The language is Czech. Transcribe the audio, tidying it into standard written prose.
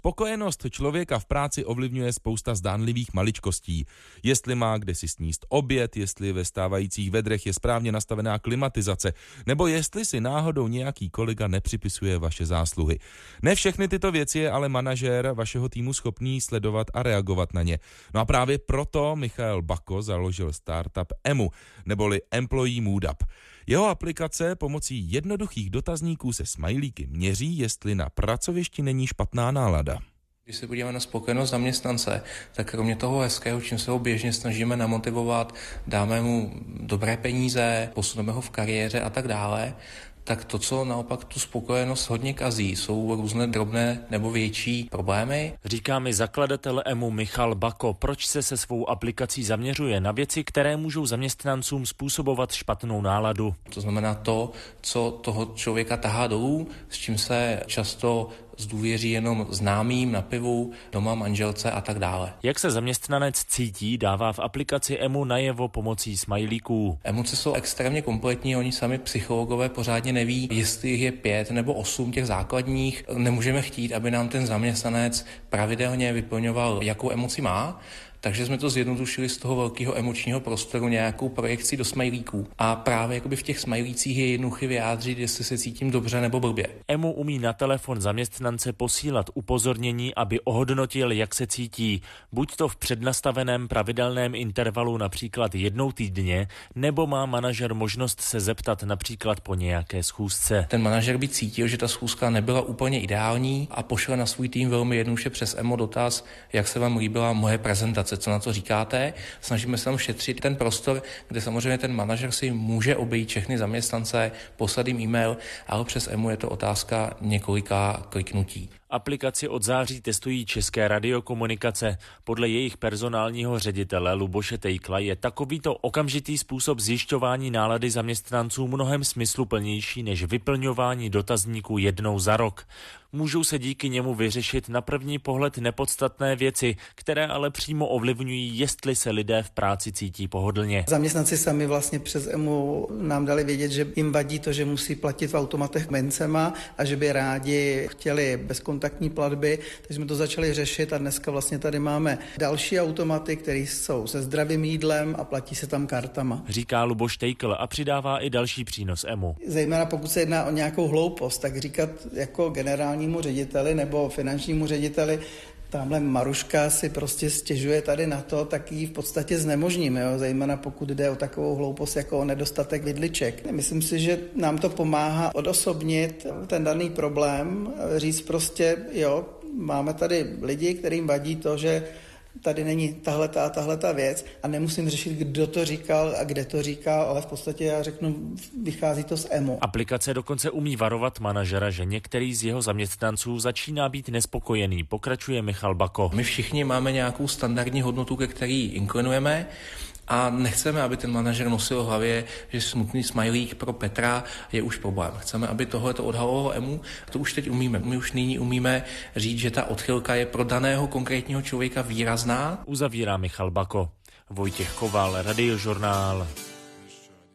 Spokojenost člověka v práci ovlivňuje spousta zdánlivých maličkostí. Jestli má kde si sníst oběd, jestli ve stávajících vedrech je správně nastavená klimatizace, nebo jestli si náhodou nějaký kolega nepřipisuje vaše zásluhy. Ne všechny tyto věci je ale manažér vašeho týmu schopný sledovat a reagovat na ně. No a právě proto Michal Bako založil startup EMU, neboli Employee Mood Up. Jeho aplikace pomocí jednoduchých dotazníků se smajlíky měří, jestli na pracovišti není špatná nálada. Když se podíváme na spokojenost zaměstnance, tak kromě toho hezkého, čím se ho běžně snažíme namotivovat, dáme mu dobré peníze, posuneme ho v kariéře a tak dále, tak to, co naopak tu spokojenost hodně kazí, jsou různé drobné nebo větší problémy. Říká mi zakladatel EMU Michal Bako, proč se svou aplikací zaměřuje na věci, které můžou zaměstnancům způsobovat špatnou náladu. To znamená to, co toho člověka tahá dolů, s čím se často zdůvěří jenom známým na pivu, doma, manželce a tak dále. Jak se zaměstnanec cítí, dává v aplikaci EMU najevo pomocí smajlíků. Emoce jsou extrémně kompletní, oni sami psychologové pořádně neví, jestli jich je 5 nebo 8 těch základních. Nemůžeme chtít, aby nám ten zaměstnanec pravidelně vyplňoval, jakou emoci má. Takže jsme to zjednodušili z toho velkého emočního prostoru nějakou projekcí do smajlíků. A právě jakoby v těch smajlících je jednoduché vyjádřit, jestli se cítím dobře nebo blbě. EMU umí na telefon zaměstnance posílat upozornění, aby ohodnotil, jak se cítí. Buď to v přednastaveném pravidelném intervalu například jednou týdně, nebo má manažer možnost se zeptat například po nějaké schůzce. Ten manažer by cítil, že ta schůzka nebyla úplně ideální a pošle na svůj tým velmi jednoduše přes EMU dotaz, jak se vám líbila moje prezentace. Co na to říkáte? Snažíme se tam šetřit ten prostor, kde samozřejmě ten manažer si může obejít všechny zaměstnance, poslat jim e-mail, ale přes EMU je to otázka několika kliknutí. Aplikaci od září testují České radiokomunikace. Podle jejich personálního ředitele Luboše Tejkla je takovýto okamžitý způsob zjišťování nálady zaměstnanců mnohem smysluplnější než vyplňování dotazníků jednou za rok. Můžou se díky němu vyřešit na první pohled nepodstatné věci, které ale přímo ovlivňují, jestli se lidé v práci cítí pohodlně. Zaměstnanci sami vlastně přes EMU nám dali vědět, že jim vadí to, že musí platit v automatech mincema a že by rádi chtěli bezkontaktní platby, takže jsme to začali řešit a dneska vlastně tady máme další automaty, které jsou se zdravým jídlem a platí se tam kartama. Říká Luboš Tejkl a přidává i další přínos EMU. Zejména pokud se jedná o nějakou hloupost, tak říkat jako generálnímu řediteli nebo finančnímu řediteli, tamhle Maruška si prostě stěžuje tady na to, tak ji v podstatě znemožníme, jo? Zejména pokud jde o takovou hloupost jako o nedostatek vidliček. Myslím si, že nám to pomáhá odosobnit ten daný problém, říct prostě, jo, máme tady lidi, kterým vadí to, že tady není tahleta věc a nemusím řešit, kdo to říkal a kde to říkal, ale v podstatě já řeknu, vychází to z EMU. Aplikace dokonce umí varovat manažera, že některý z jeho zaměstnanců začíná být nespokojený, pokračuje Michal Bako. My všichni máme nějakou standardní hodnotu, ke který inklinujeme, a nechceme, aby ten manažer nosil v hlavě, že smutný smajlík pro Petra je už problém. Chceme, aby tohle to odhalovalo EMU. To už teď umíme. My už nyní umíme říct, že ta odchylka je pro daného konkrétního člověka výrazná. Uzavírá Michal Bako. Vojtěch Koval, Radiožurnál.